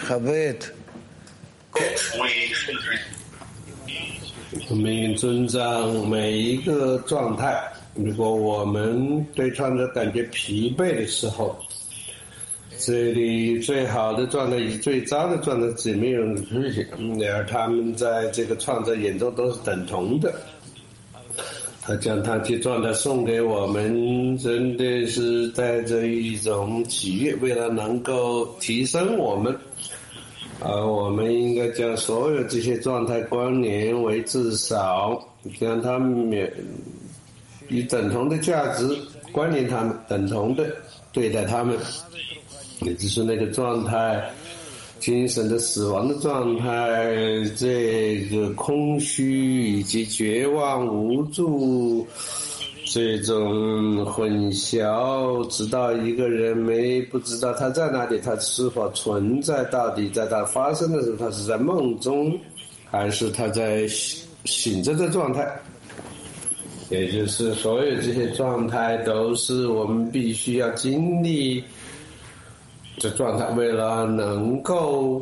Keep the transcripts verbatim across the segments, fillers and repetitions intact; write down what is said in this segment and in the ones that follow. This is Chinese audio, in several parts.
我们尊重每一个状态。如果我们对创作感觉疲惫的时候，这里最好的状态与最糟的状态只没有出现，而他们在这个创作眼中都是等同的。他将他这状态送给我们，真的是带着一种喜悦，为了能够提升我们，而我们应该将所有这些状态关联为至少，将他们以等同的价值关联他们，等同的对待他们。也就是那个状态，精神的死亡的状态，这个空虚以及绝望无助，这种混淆，直到一个人没不知道他在哪里，他是否存在，到底在他发生的时候，他是在梦中，还是他在醒着的状态。也就是所有这些状态都是我们必须要经历这状态，为了能够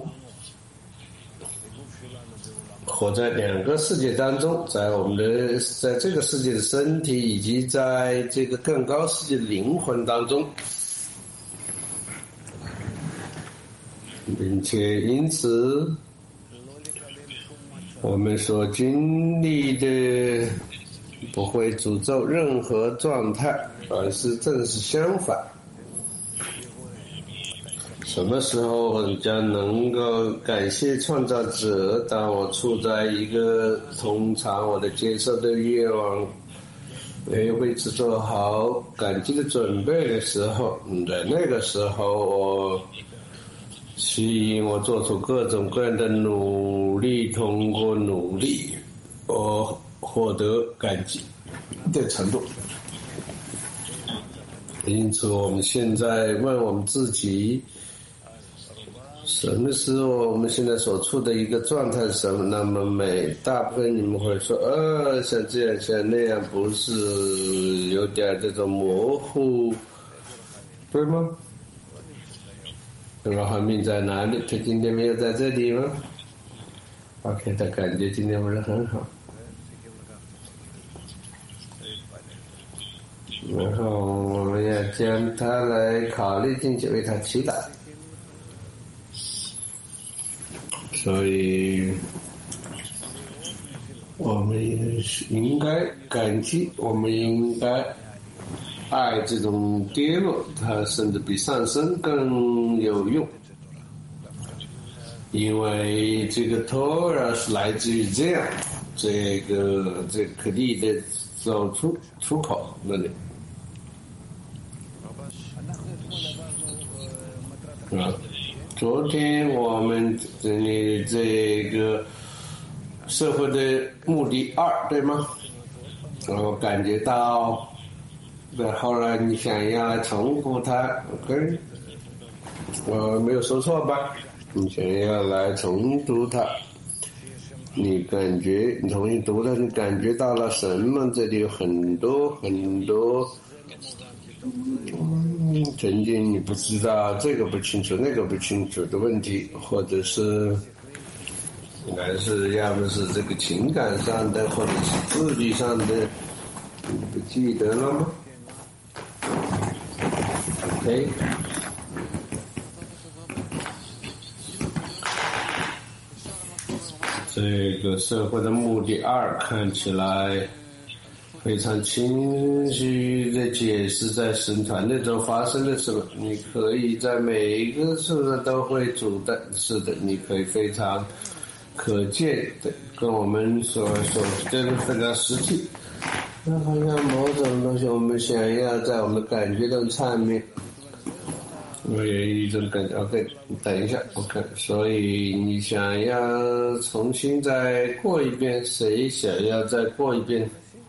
活在两个世界当中，在我们的在这个世界的身体以及在这个更高世界的灵魂当中，并且因此我们所经历的不会诅咒任何状态，而是正是相反。什么时候我将能够感谢创造者？当我处在一个通常我的接受的愿望为为此做好感激的准备的时候，在那个时候我吸引我做出各种各样的努力，通过努力我获得感激的程度。因此我们现在问我们自己，什么时候我们现在所处的一个状态是什么？那么每大部分你们会说，呃，像这样像那样，不是有点这种模糊，对吗？罗汉命在哪里？他今天没有在这里吗 ？OK， 他感觉今天不是很好。然后我们要将他来考虑进去，为他祈祷。所以我们应该感激，我们应该爱这种跌落，它甚至比上升更有用，因为这个托尔是来自于这样，这个这可力的走出出口那里啊。昨天我们这里这个社会的目的二，对吗？我感觉到，对，后来你想要重复它 ，OK， 我没有说错吧？你想要来重读它，你感觉你重新读它，你感觉到了什么？这里有很多很多。嗯，曾经你不知道这个不清楚那个不清楚的问题，或者是还是要么是这个情感上的，或者是智力上的，你不记得了吗 ？OK， 这个社会的目的二看起来非常清晰的解释在神团队中发生的什么。你可以在每一个事上都会主的，是的，你可以非常可见的跟我们所所真的非常实际。那好像某种东西我们想要在我们的感觉中阐明，我有一种感觉 OK， 等一下 OK， 所以你想要重新再过一遍，谁想要再过一遍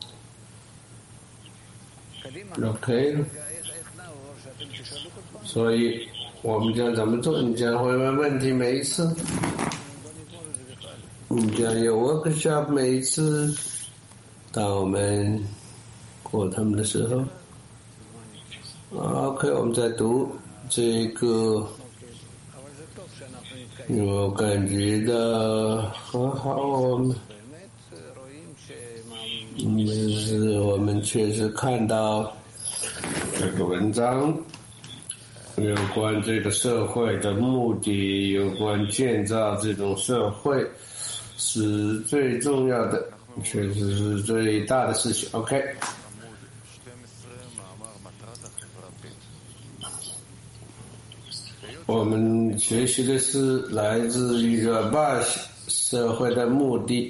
？OK， 所以我们将怎么做？你将会问问题每一次，你将有 workshop 每一次，当我们过他们的时候。OK， 我们再读这个我感觉到很好，我们就是我们确实看到这个文章有关这个社会的目的，有关建造这种社会是最重要的，确实是最大的事情。 OK， 我们学习的是来自于热巴社会的目的。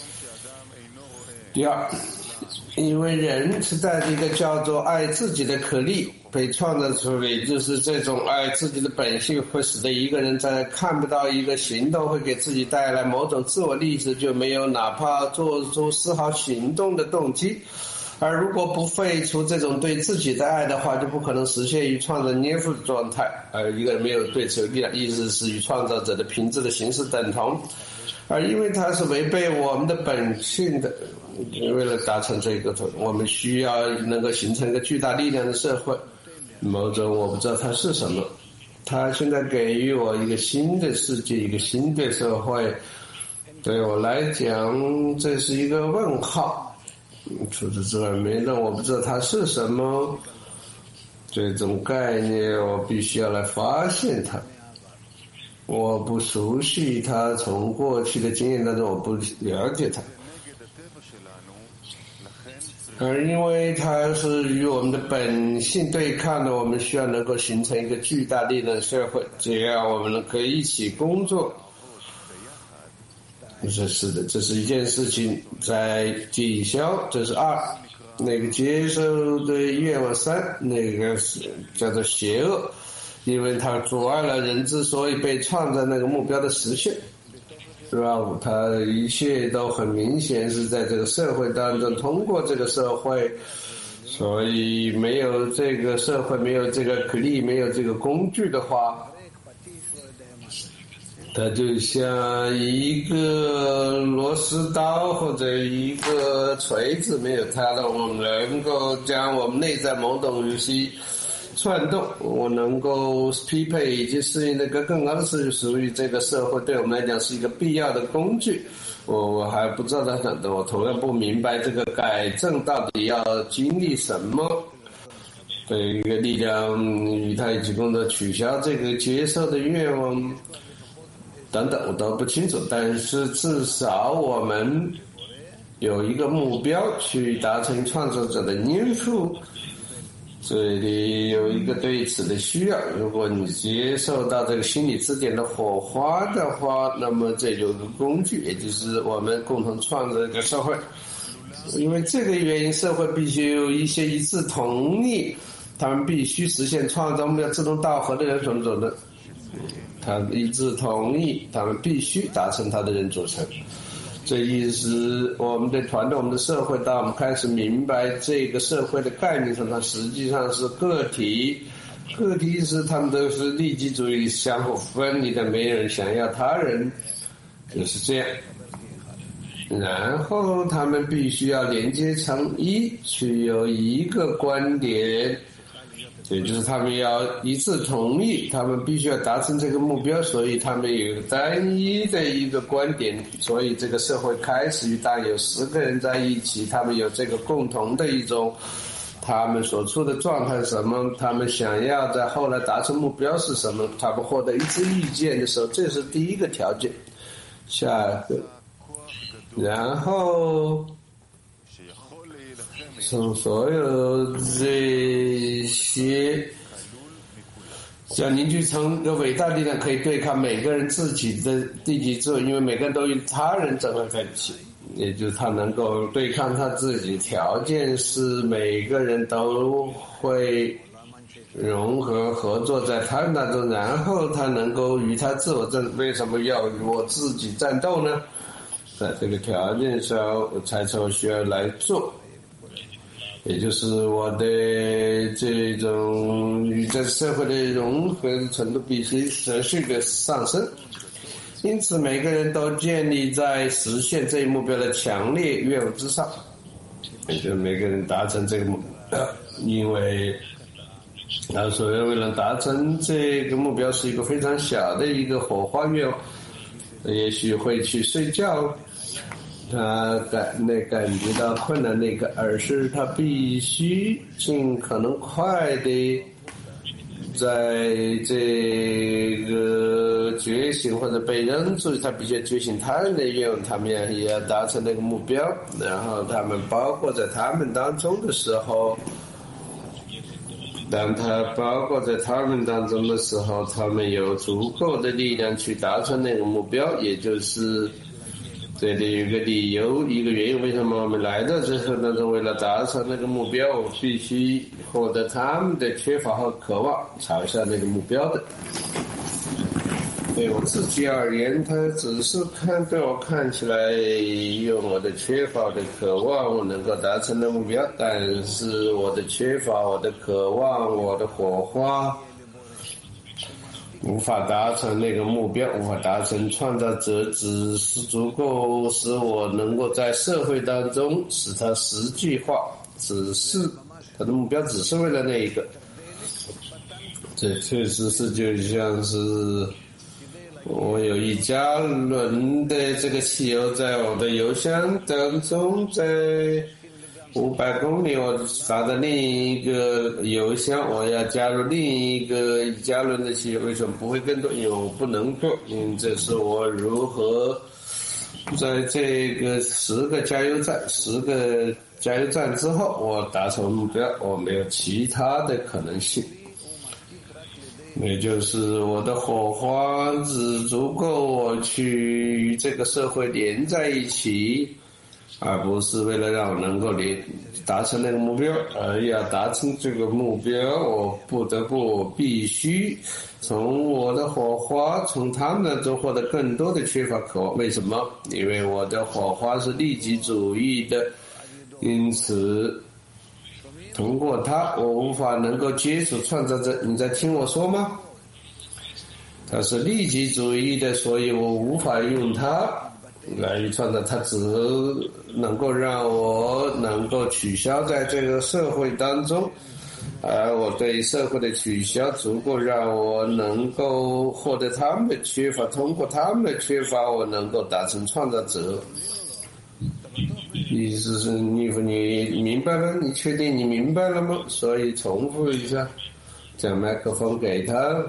第二，因为人是带着一个叫做爱自己的可力被创造出来，就是这种爱自己的本性会使得一个人在看不到一个行动会给自己带来某种自我利益时，就没有哪怕做出丝毫行动的动机。而如果不废除这种对自己的爱的话，就不可能实现与创造黏附的状态。而一个人没有对此有力量，意思是与创造者的品质的形式等同。而因为它是违背我们的本性的，为了达成这个，我们需要能够形成一个巨大力量的社会。某种我不知道它是什么，它现在给予我一个新的世界，一个新的社会。对我来讲，这是一个问号。除此之外，没让我不知道它是什么。这种概念，我必须要来发现它。我不熟悉它，从过去的经验当中，我不了解它。而因为它是与我们的本性对抗的，我们需要能够形成一个巨大力量的社会，这样我们可以一起工作。这是的，这是一件事情。在抵消，这是二。那个接受的愿望三，那个是叫做邪恶，因为它阻碍了人之所以被创造那个目标的实现，是吧？它一切都很明显是在这个社会当中，通过这个社会，所以没有这个社会，没有这个可力，没有这个工具的话，它就像一个螺丝刀或者一个锤子，没有它的，我们能够将我们内在某种游戏窜动，我能够匹配以及适应那个更高的事情，属于这个社会对我们来讲是一个必要的工具。我我还不知道它讲的，我同样不明白这个改正到底要经历什么。对一个力量与它一起工作，取消这个接受的愿望等等，我都不清楚。但是至少我们有一个目标去达成创造者的黏附。这里有一个对此的需要，如果你接受到这个心理支点的火花的话，那么这有个工具，也就是我们共同创造一个社会。因为这个原因，社会必须有一些一致同意，他们必须实现创造目标志同道合的人种种的，他一致同意，他们必须达成他的人组成。这意思，我们的团队，我们的社会，当我们开始明白这个社会的概念上，它实际上是个体，个体是他们都是利己主义相互分离的，没人想要他人，就是这样。然后他们必须要连接成一，去有一个观点，也就是他们要一致同意，他们必须要达成这个目标，所以他们有单一的一个观点，所以这个社会开始于当有十个人在一起，他们有这个共同的一种他们所处的状态是什么，他们想要在后来达成目标是什么，他们获得一致意见的时候，这是第一个条件。下一个，然后从所有这些要凝聚成一个伟大力量，可以对抗每个人自己的低级自我，因为每个人都与他人整合在一起，也就是他能够对抗他自己。条件是每个人都会融合合作在他们当中，然后他能够与他自我战。为什么要与我自己战斗呢？在这个条件上，我才才需要来做。也就是我的这种与这社会的融合程度必须持续的上升，因此每个人都建立在实现这一目标的强烈愿望之上，也就是每个人达成这个目标，因为他说为了达成这个目标是一个非常小的一个火花愿望，也许会去睡觉，他感那感觉到困难那个，而是他必须尽可能快的在这个觉醒或者被认出，他必须觉醒他人的愿望，他们也要达成那个目标，然后他们包括在他们当中的时候，当他包括在他们当中的时候，他们有足够的力量去达成那个目标，也就是这里有一个理由，一个原因，为什么我们来到这个当中，为了达成那个目标，我必须获得他们的缺乏和渴望，朝向那个目标的。对我自己而言，他只是看对我看起来用我的缺乏、我的渴望，我能够达成的目标，但是我的缺乏、我的渴望、我的火花，无法达成那个目标，无法达成创造者，只是足够使我能够在社会当中使它实际化，只是他的目标只是为了那一个。这确实是就像是我有一加仑的这个汽油在我的油箱当中，在五百公里我打的另一个油箱，我要加入另一个一加仑的汽油，为什么不会更多？因为我不能够，因为这是我如何在这个十个加油站十个加油站之后我达成目标，我没有其他的可能性。也就是我的火花只足够我去与这个社会连在一起，而不是为了让我能够连达成那个目标，而要达成这个目标，我不得不我必须从我的火花从他们那中获得更多的缺乏渴望。为什么？因为我的火花是利己主义的，因此通过它，我无法能够接触创造者。你在听我说吗？它是利己主义的，所以我无法用它来创造。它只能够让我能够取消在这个社会当中，而我对社会的取消足够让我能够获得他们的缺乏，通过他们的缺乏，我能够达成创造者。意思是你你明白了？你确定你明白了吗？所以重复一下，将麦克风给他。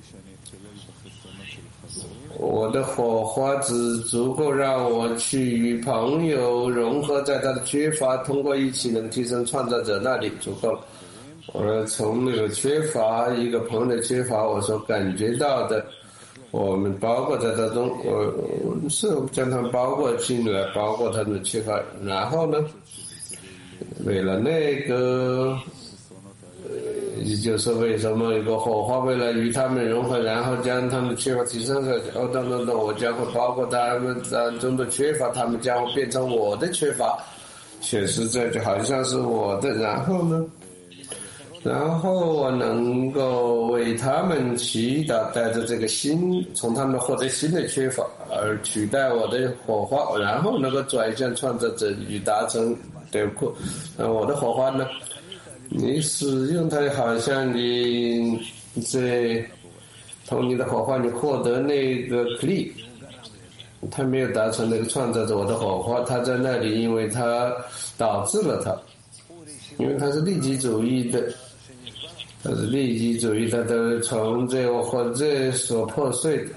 我的火花只足够让我去与朋友融合在他的缺乏，通过一起能提升创造者那里足够了。我从那个缺乏一个朋友的缺乏，我所感觉到的，我们包括在当中，我我是将他们包括进来，包括他们的缺乏，然后呢，为了那个，也就是为什么一个火花为了与他们融合，然后将他们的缺乏提升上去，哦，等等等，我将会包括他们当中的缺乏，他们将会变成我的缺乏，确实这就好像是我的，然后呢？然后我能够为他们祈祷，带着这个心，从他们获得新的缺乏，而取代我的火花，然后能够转向创造者与达成对库。那我的火花呢？你使用它，好像你在从你的火花，你获得那个 click， 他没有达成那个创造者我的火花，他在那里，因为他导致了他，因为他是利己主义的。它是利己主义，它都从这个或者所破碎的。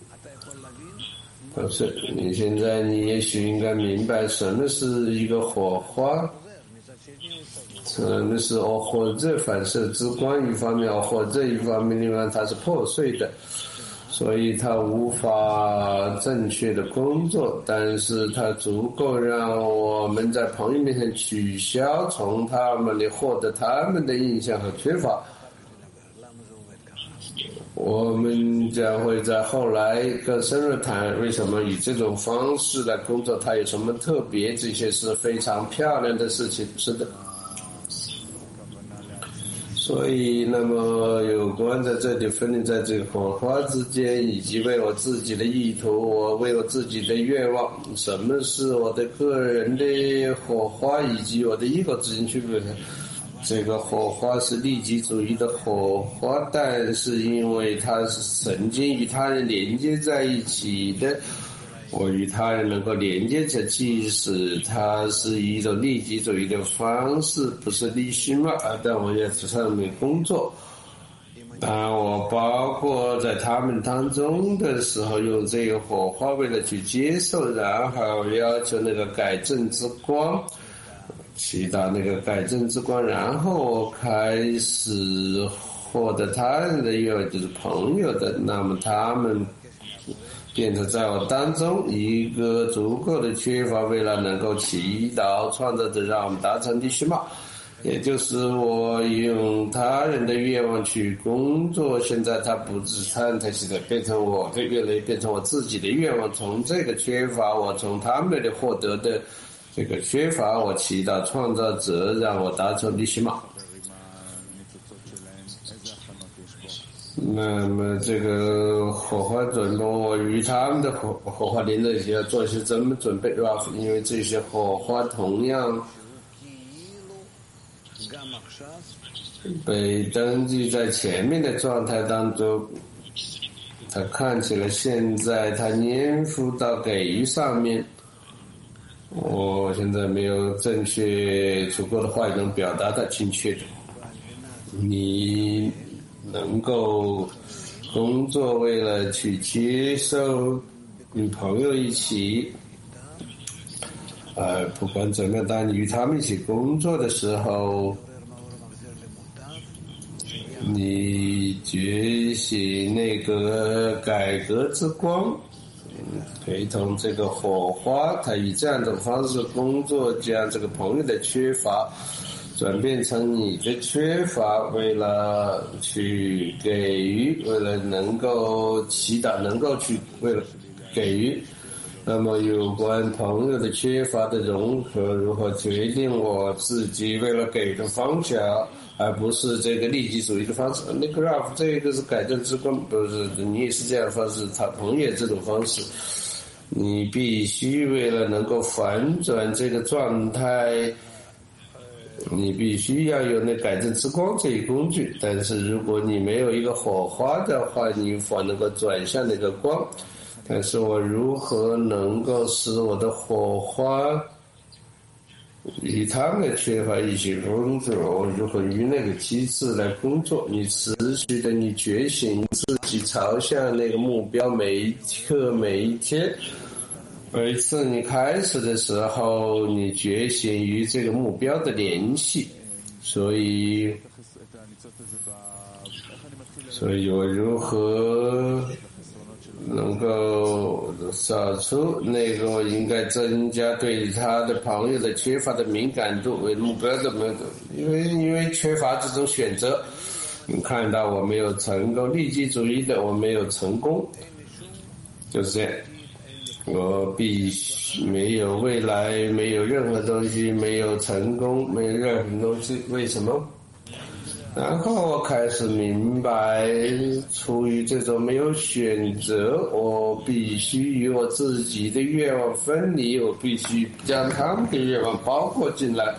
破碎，你现在你也许应该明白什么是一个火花，什么是哦火者反射之光一方面，哦火者一方面，另外它是破碎的，所以它无法正确的工作，但是它足够让我们在朋友面前取消从他们里获得他们的印象和缺乏。我们将会在后来更深入谈为什么以这种方式来工作，它有什么特别，这些是非常漂亮的事情。是的。所以那么有关在这里分离在这个火花之间，以及为我自己的意图，我为我自己的愿望，什么是我的个人的火花，以及我的 ego 之间区别， 这个火花是利己主义的火花，但是因为它是曾经与他人连接在一起的，我与他人能够连接着，即使它是一种利己主义的方式，不是利息嘛，但我也在上面工作。当我包括在他们当中的时候，用这个火花为了去接受，然后要求那个改正之光，祈祷那个改正之光，然后我开始获得他人的愿望，就是朋友的，那么他们变成在我当中一个足够的缺乏，为了能够祈祷创造者让我们达成的希望，也就是我用他人的愿望去工作，现在他不是他人的期待，变成我的愿望，变成我自己的愿望，从这个缺乏，我从他们的获得的这个缺乏，我祈祷创造者让我达成的希望。那么这个火花准备，我与他们的火火花连在一起，要做一些怎么准备，对吧？因为这些火花同样被登记在前面的状态当中，它看起来现在它粘附到给予上面。我现在没有正确足够的话语能表达的精确的。你能够工作为了去接受与朋友一起，呃，不管怎么样，当你与他们一起工作的时候，你觉醒那个改革之光，陪同这个火花，它以这样的方式工作，将这个朋友的缺乏转变成你的缺乏，为了去给予，为了能够祈祷，能够去为了给予。那么有关朋友的缺乏的融合，如何决定我自己为了给的方向，而不是这个利己主义的方式。那个 Ralph 这个是改正之光，不是你也是这样的方式，他朋友这种方式，你必须为了能够反转这个状态，你必须要有那改正之光这一工具。但是如果你没有一个火花的话，你无法能够转向那个光。但是我如何能够使我的火花与他们的缺乏一起工作？我如何与那个机制来工作？你持续的，你觉醒自己朝向那个目标，每一刻每一天，每一次你开始的时候，你觉醒于这个目标的联系。所以所以我如何能够找出那个我应该增加对他的朋友的缺乏的敏感度为目标的，因为因为缺乏这种选择，你看到我没有成功，利己主义的我没有成功，就是这样，我必须没有未来，没有任何东西，没有成功，没有任何东西，为什么？然后我开始明白，出于这种没有选择，我必须与我自己的愿望分离，我必须将他们的愿望包括进来。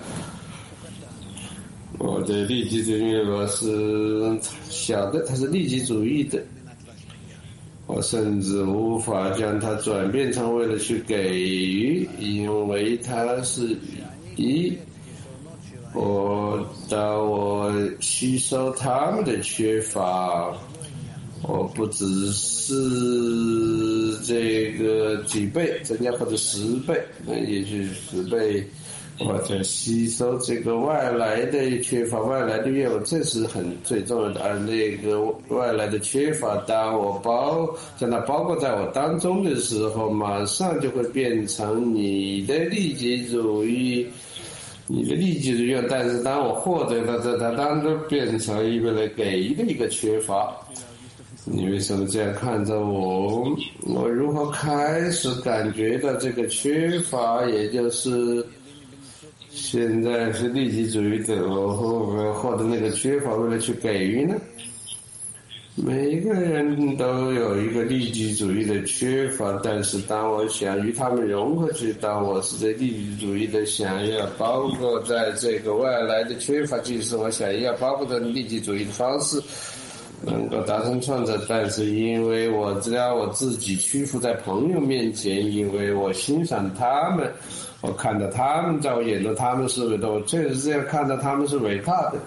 我的利己主义愿望是小的，它是利己主义的，我甚至无法将它转变成为了去给予，因为它是一我当我吸收他们的缺乏，我不只是这个几倍增加或者十倍，那也许十倍，我在吸收这个外来的缺乏，外来的愿望，这是很最重要的。而那个外来的缺乏，当我包将它包括在我当中的时候，马上就会变成你的利己主义。你的利己主义，但是当我获得了这，它当中变成一个给予的一个缺乏。你为什么这样看着我？我如何开始感觉到这个缺乏？也就是现在是利己主义的，我会不会获得那个缺乏，为了去给予呢？ 每个人都有一个利己主义的缺乏，但是当我想与他们融合去，当我是这利己主义的想要包括在这个外来的缺乏，就是我想要包括在利己主义的方式能够达成创造，但是因为我只要我自己屈服在朋友面前，因为我欣赏他们，我看到他们在我眼中他们是伟大，我确实这样看到他们是伟大的。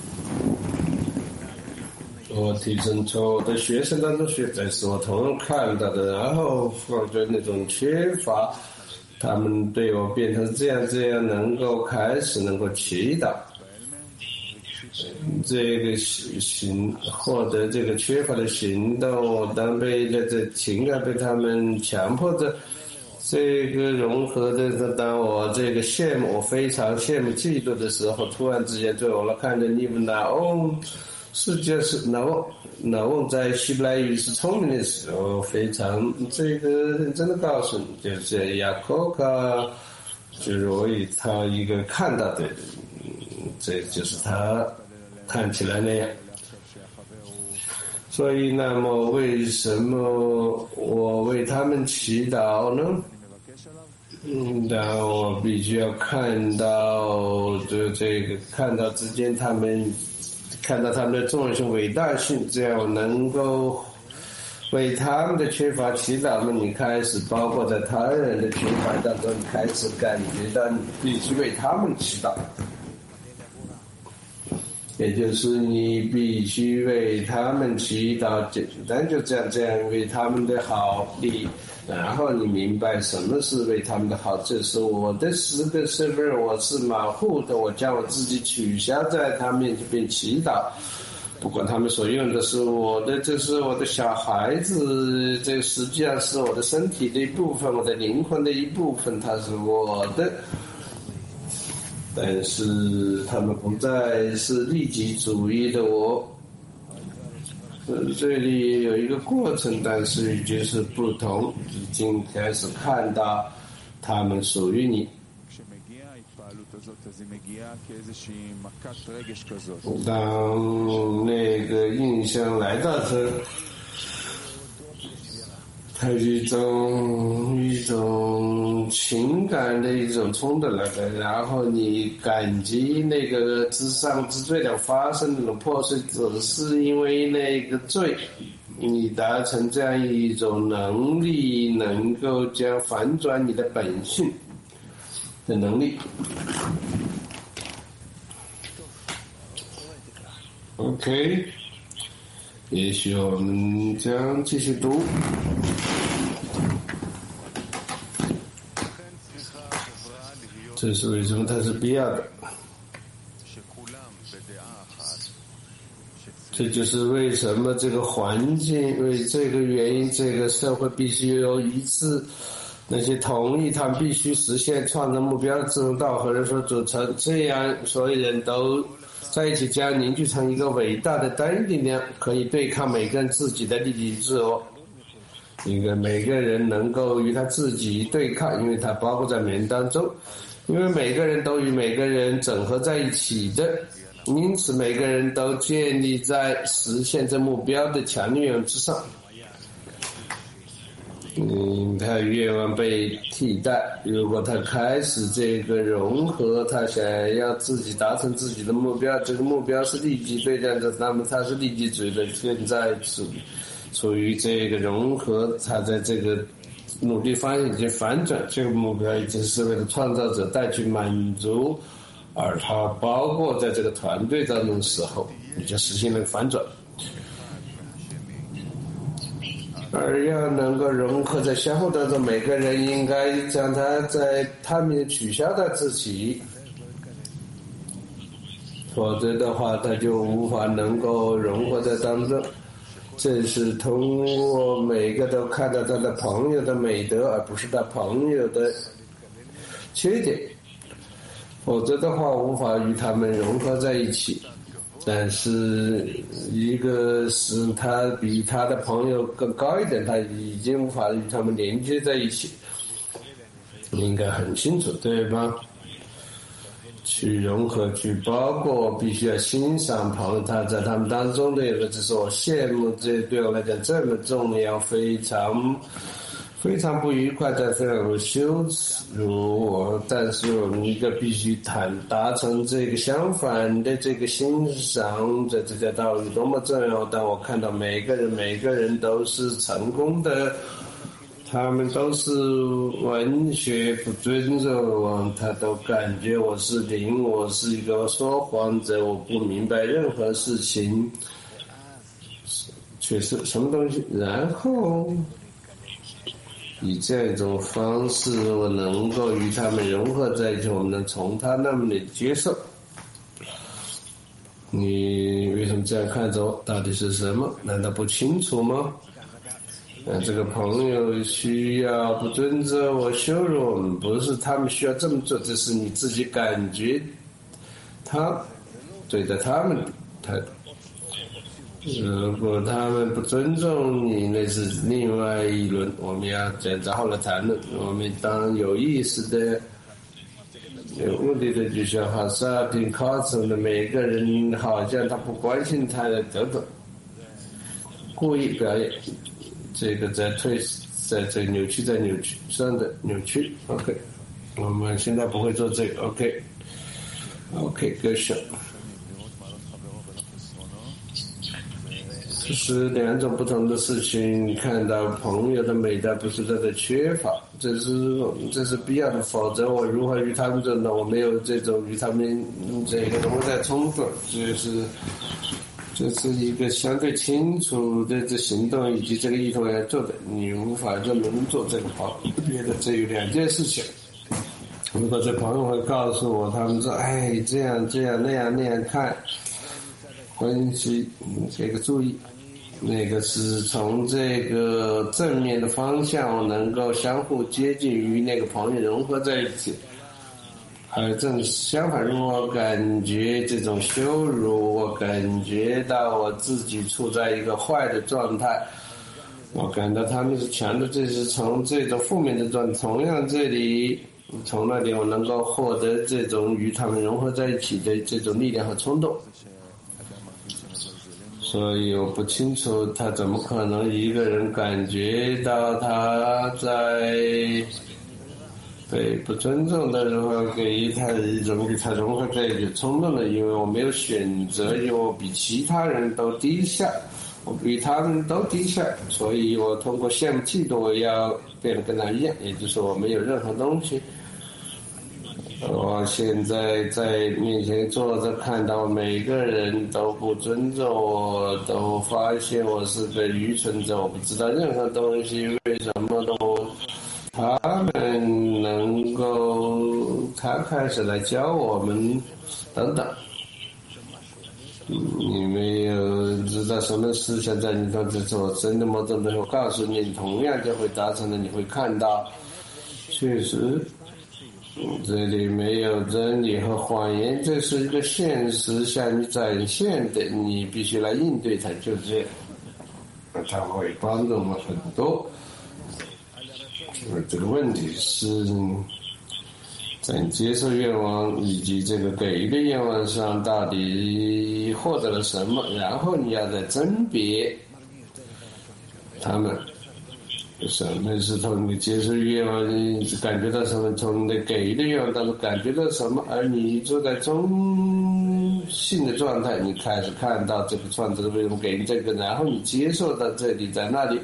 我提升从我的学生当中学，这是我同样看到的，然后放着那种缺乏，他们对我变成这样这样，能够开始能够祈祷，这个行获得这个缺乏的行动，当被这这情感被他们强迫着，这个融合的，当我这个羡慕，我非常羡慕嫉妒的时候，突然之间对我来看着你们那哦。世界是那翁，那翁在希伯来语是聪明的时候，非常这个认真的告诉你，就是雅科卡，就是我以他一个看到的，这就是他看起来那样。所以，那么为什么我为他们祈祷呢？嗯，然后我必须要看到，就这个看到之间他们。看到他们的重要性、伟大性，这样能够为他们的缺乏祈祷。那么你开始包括在他人的缺乏当中，你开始感觉到你必须为他们祈祷，也就是你必须为他们祈祷，简单就这样这样为他们的好利。然后你明白什么是为他们的好，这是我的十个身份，我是马虎的，我将我自己取消在他面前并祈祷，不管他们所用的是我的，这是我的小孩子，这实际上是我的身体的一部分，我的灵魂的一部分，它是我的，但是他们不再是利己主义的我。这里有一个过程，但是已经是不同，已经开始看到他们属于你。当那个印象来到时，它是一种一种情感的一种冲突来的，然后你感激那个之上之罪的发生那种破碎，只是因为那个罪，你达成这样一种能力，能够将反转你的本性的能力。OK， 也许我们将继续读。这是为什么它是必要的？这就是为什么这个环境，为这个原因，这个社会必须有一致，那些同意他们必须实现创造目标的志同道合人所组成，这样所有人都在一起，将凝聚成一个伟大的单一力量，可以对抗每个人自己的利己自我。一个每个人能够与他自己对抗，因为他包括在每人当中。因为每个人都与每个人整合在一起的，因此每个人都建立在实现这目标的强烈愿望之上。嗯，他愿望被替代。如果他开始这个融合，他想要自己达成自己的目标，这个目标是利己对战的，那么他是利己主义的，现在处处于这个融合，他在这个努力方向已经反转，这个目标已经是为了创造者带去满足，而他包括在这个团队当中的时候，已经实现了反转。而要能够融合在相互当中，每个人应该将他在他面取消他自己，否则的话，他就无法能够融合在当中。这是通过每个都看到他的朋友的美德，而不是他朋友的缺点，否则的话无法与他们融合在一起。但是一个是他比他的朋友更高一点，他已经无法与他们连接在一起，应该很清楚，对吧？ 去融合，去包括我必须要欣赏朋友他在他们当中的有个，只是我羡慕，这对我来讲这么重要，非常非常不愉快，但非常有羞耻辱我。但是我们一个必须谈达成这个相反的这个欣赏，在这条道路多么重要。当我看到每个人每个人都是成功的，他们都是文学不尊重我，他都感觉我是零，我是一个说谎者，我不明白任何事情，确实什么东西。然后以这样一种方式，我能够与他们融合在一起，我们能从他那么的接受。你为什么这样看着我？到底是什么？难道不清楚吗？呃，这个朋友需要不尊重我、羞辱我们，不是他们需要这么做，这是你自己感觉他对待他们的态度。如果他们不尊重你，那是另外一轮，我们要再在后来谈论。我们当有意识的、有目的的，就像哈萨丁考察的每个人，好像他不关心他的等等，故意表演。这个在退，在这扭曲，在扭曲上的扭曲 ，OK， 我们现在不会做这个 ，OK，OK， 歌手，这是两种不同的事情。你看到朋友的美德不是他的缺乏，这是这是必要的，否则我如何与他们做呢？我没有这种与他们这个融合在冲突，就是。这是一个相对清楚的这行动以及这个意图来做的，你无法这么做这个好。别的这有两件事情。如果这朋友会告诉我，他们说，哎，这样这样那样那样看，分析这个注意，那个是从这个正面的方向能够相互接近与那个朋友融合在一起。而正相反，如果感觉这种羞辱，我感觉到我自己处在一个坏的状态，我感到他们是强的，这是从这种负面的状态。同样，这里从那里我能够获得这种与他们融合在一起的这种力量和冲动。所以我不清楚他怎么可能一个人感觉到他在被不尊重的时候给他一种给他融合在一起冲动的，因为我没有选择，因为我比其他人都低下，我比他们都低下，所以我通过羡慕嫉妒我要变得跟他一样，也就是我没有任何东西。我现在在面前坐着，看到每个人都不尊重我，都发现我是个愚蠢者，我不知道任何东西，为什么都他们能够他开始来教我们等等。你没有知道什么思想在你头，这是我真的某种程度告诉你，同样就会达成的，你会看到确实这里没有真理和谎言，这是一个现实向你展现的，你必须来应对它，就这样，它会帮助我们很多。这个问题是在你接受愿望以及这个给予的愿望上到底获得了什么，然后你要再甄别他们什么是从你接受愿望你感觉到什么，从你的给予的愿望当中感觉到什么，而你坐在中性的状态，你开始看到这个创造为什么给你这个，然后你接受到这里在那里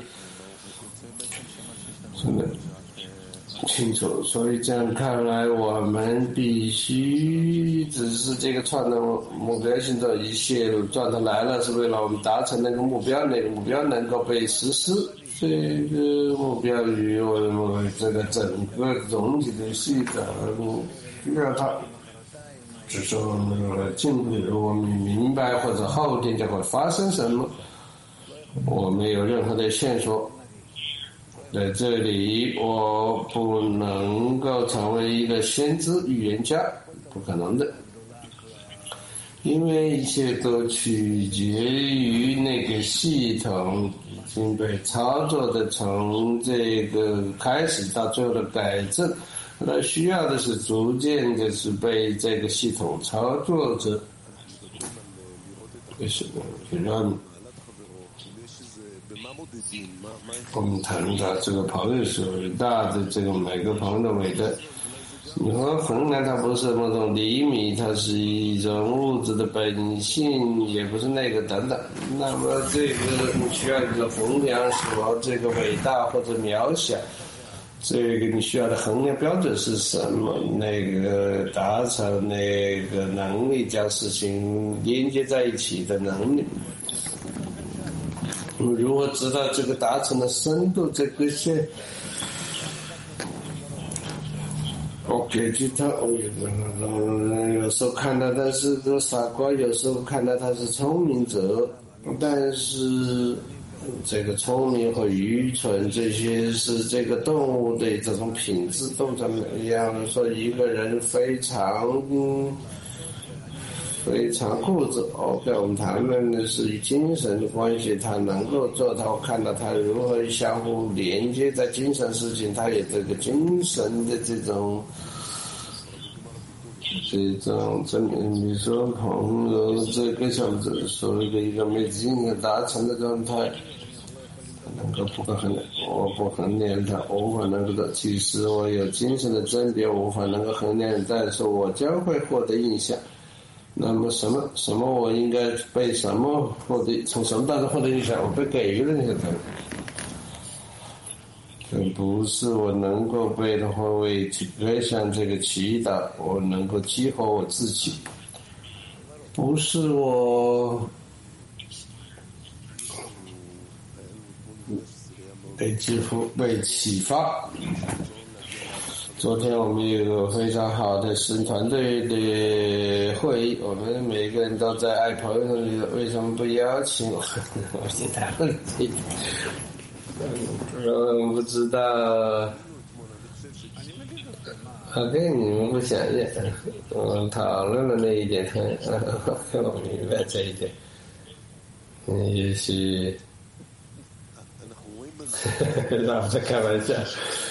真的清楚。所以这样看来，我们必须只是这个创造目标性的一切状态来了，是为了我们达成那个目标，那个目标能够被实施。这个目标与我们这个整个总体的系统需要它，只是我们的进步，我们明白或者后天将会发生什么，我没有任何的线索。在这里，我不能够成为一个先知预言家，不可能的，因为一切都取决于那个系统已经被操作的，从这个开始到最后的改正， 那需要的是逐渐就是被这个系统操作着，就是让我们谈到这个朋友是伟大的，这个每个朋友的伟大。你说衡量它不是某种厘米，它是一种物质的本性，也不是那个等等。那么这个你需要一个衡量说这个伟大或者渺小，这个你需要的衡量标准是什么？那个达成那个能力，将事情连接在一起的能力。如何知道这个达成的深度？这个是我给去他，有时候看到他是个傻瓜，有时候看到他是聪明者，但是这个聪明和愚蠢这些是这个动物的这种品质都怎么样？说一个人非常非常固执 ，OK， 我们谈论的是精神的关系，他能够做到看到他如何相互连接在精神事情，他有这个精神的这种这种这你说朋友这个像子说一个一个没经验达成的状态，能够不可衡量，我不衡量它，无法能够的。其实我有精神的甄别，无法能够衡量，但是我将会获得印象。那么什么什么我应该被什么获得？从什么当中获得印象？我被给予了那些东西。这不是我能够被的话，为为向这个祈祷，我能够激活我自己。不是我被激活、被启发。昨天我们有个非常好的新团队的会议，我们每个人都在爱朋友里，为什么不邀请我？我现在问题，我不知道。OK， 你们不想认，我讨论了那一点，我明白这一点。也许，老是开玩笑。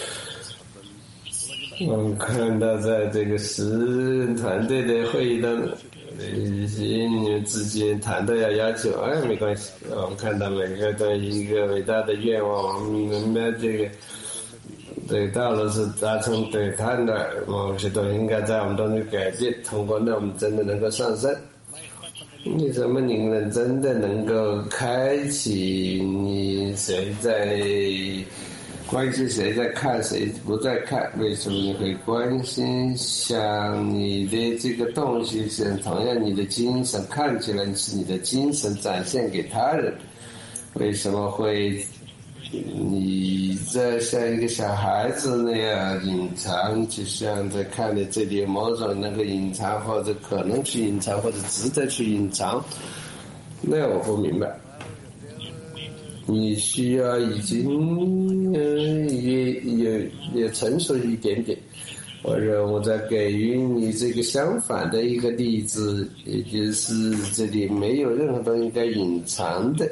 我们看到在这个十人团队的会议当中，一些你们之间谈到要要求，哎，没关系。我们看到每个都有一个伟大的愿望，我们明白这个这个道路是达成对抗的，某些都应该在我们当中改变，通过那我们真的能够上升。为什么你们真的能够开启你谁在关心谁在看谁不在看？为什么你会关心像你的这个东西是同样你的精神看起来是你的精神展现给他人？为什么会你在像一个小孩子那样隐藏，就像在看的这里有某种能够隐藏或者可能去隐藏或者值得去隐藏？那我不明白。你需要已经呃也也也成熟一点点，或者我在给予你这个相反的一个例子，也就是这里没有任何东西该隐藏的。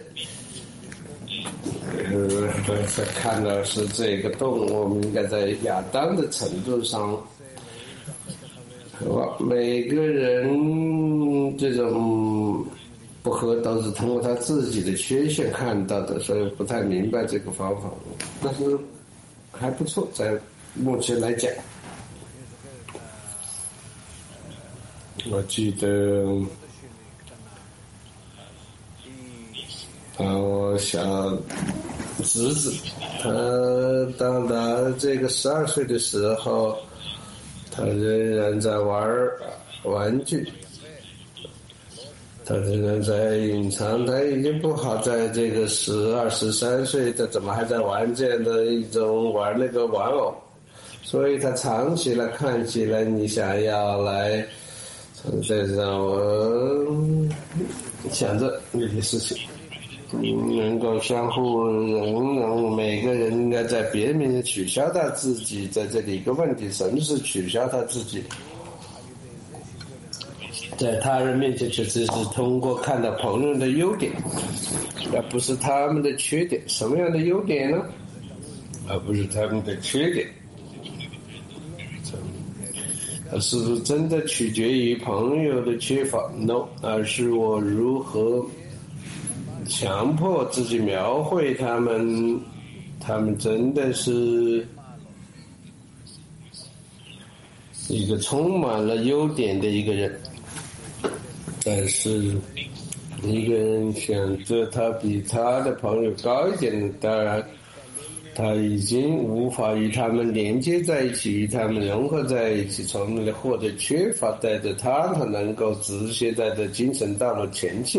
呃，在看到是这个动物，我们应该在亚当的程度上，每个人这种不合都是通过他自己的缺陷看到的，所以不太明白这个方法，但是还不错，在目前来讲。我记得啊，我小侄子，他到达这个十二岁的时候，他仍然在玩玩具。他仍然在隐藏，他已经不好在这个十二、十三岁，他怎么还在玩这样的一种玩那个玩偶？所以他藏起来，看起来你想要来从这让我想着那些事情，能够相互容忍，每个人应该在别人面前取消他自己，在这里一个问题，什么是取消他自己？在他人面前，确实是通过看到朋友的优点，而不是他们的缺点。什么样的优点呢？而不是他们的缺点。 是不是真的取决于朋友的缺乏 ？No， 而是我如何强迫自己描绘他们，他们真的是一个充满了优点的一个人。但是一个人选择他比他的朋友高一点，当然他已经无法与他们连接在一起，与他们融合在一起，从而获得缺乏，带着他他能够直接带着精神道路前进。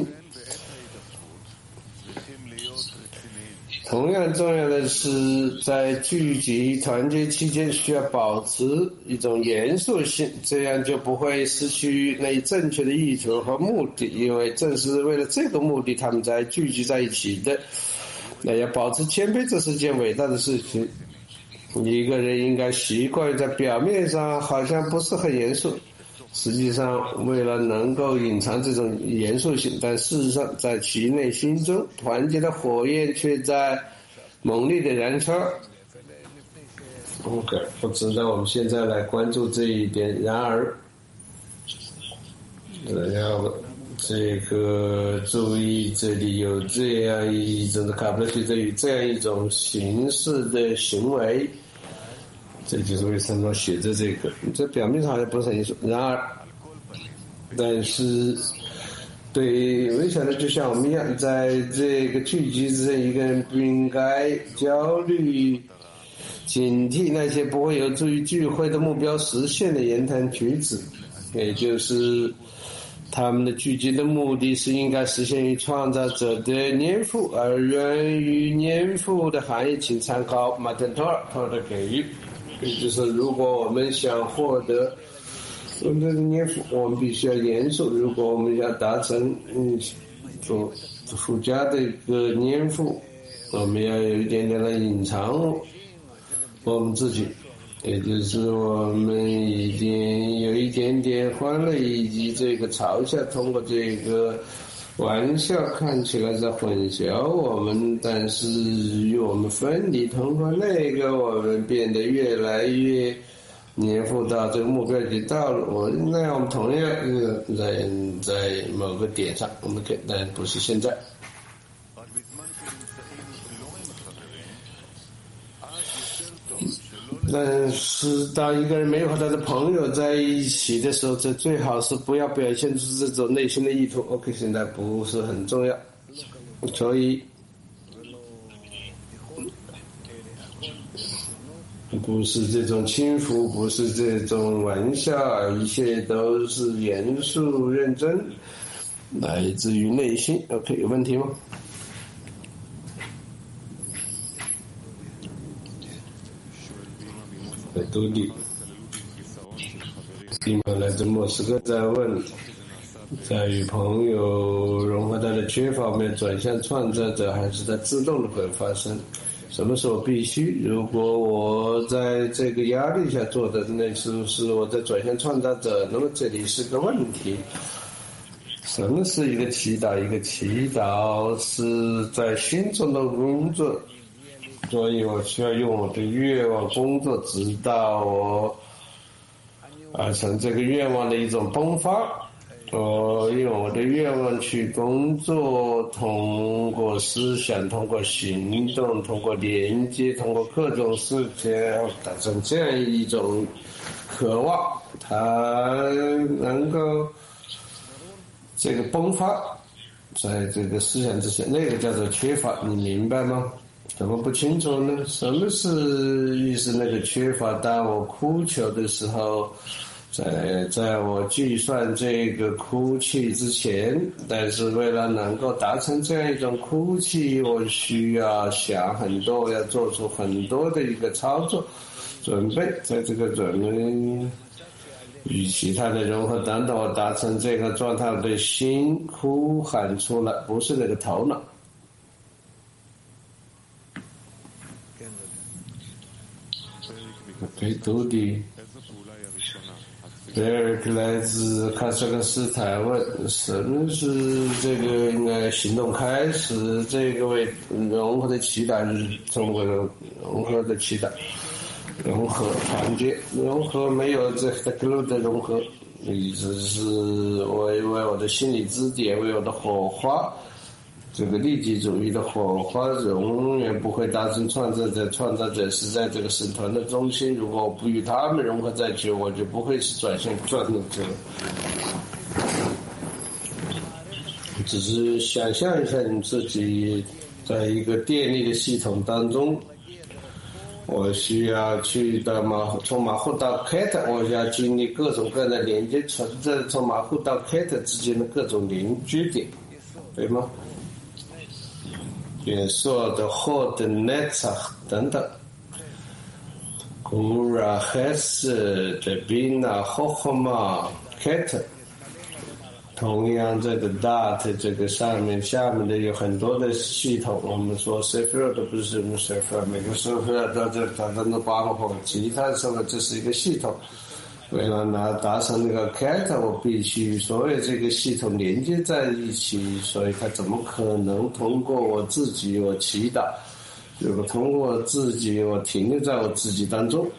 同样重要的是，在聚集团结期间需要保持一种严肃性，这样就不会失去那正确的意图和目的，因为正是为了这个目的他们才聚集在一起的。那要保持谦卑，这是件伟大的事情。一个人应该习惯在表面上好像不是很严肃，实际上为了能够隐藏这种严肃性，但事实上在其内心中团结的火焰却在猛烈的燃烧。 OK， 不知道我们现在来关注这一点。然而要这个注意，这里有这样一种的卡布勒学者有这样一种形式的行为，这就是为什么写着这个。这表面上好像不是很严肃，然而，但是对微小的就像我们一样，在这个聚集之前，一个人不应该焦虑、警惕那些不会有助于聚会的目标实现的言谈举止，也就是他们的聚集的目的是应该实现于创造者的年富，而源于年富的含义，请参考马特托尔他的给予。也就是如果我们想获得我们的年富，我们必须要严肃；如果我们要达成嗯富富家的一个年富，我们要有一点点的隐藏我们自己。也就是我们已经有一点点欢乐以及这个嘲笑，通过这个玩笑看起来在混淆我们，但是与我们分离，通过那个我们变得越来越黏附到这个目标的道路。那我们同样在在某个点上，我们可以，但不是现在。但是当一个人没有和他的朋友在一起的时候，这最好是不要表现出这种内心的意图。 OK， 现在不是很重要，所以不是这种轻浮，不是这种玩笑，一切都是严肃认真，来自于内心。 OK， 有问题吗？杜迪，地方来自莫斯科，在问，在与朋友融合他的缺乏方面转向创造者，还是它自动的会发生？什么时候必须？如果我在这个压力下做的，那是不是我在转向创造者？那么这里是个问题。什么是一个祈祷？一个祈祷是在心中的工作。所以我需要用我的愿望工作，直到我完成这个愿望的一种迸发。我用我的愿望去工作，通过思想，通过行动，通过连接，通过各种事情，达成这样一种渴望，它能够这个迸发在这个思想之前，那个叫做缺乏，你明白吗？怎么不清楚呢？什么是意思？那个缺乏，当我哭求的时候，在在我计算这个哭泣之前，但是为了能够达成这样一种哭泣，我需要想很多，我要做出很多的一个操作准备，在这个准备与其他的融合等等，我达成这个状态，我的心呼喊出来，不是那个头脑。可以读的。贝尔克来自喀萨克斯坦问：什么是这个应该行动开始？这个为融合的祈祷是通过融合的祈祷。 融合团结，融合没有这个 glue 的融合，你只是为为我的心理支点，为我的火花，这个利己主义的火花永远不会达成创造者，创造者是在这个神团的中心，如果我不与他们融合在一起，我就不会是转向创造者。只是想象一下你自己在一个电力的系统当中，我需要去到马从马户到 cat， 我要经历各种各样的连接，存在从马户到 cat 之间的各种连接点，对吗？元素的 hot net 等等 Gura Hes Debina Hohma cat， 同样这个 dot 这个上面下面的有很多的系统，我们说 Sephir 都不是什么 Sephir， 每个 Sephir 都这它都能包括其他的时候，这是一个系统。为了拿达成那个 cat， 我必须所有这个系统连接在一起，所以它怎么可能通过我自己我祈祷？如果通过我自己我停留在我自己当中，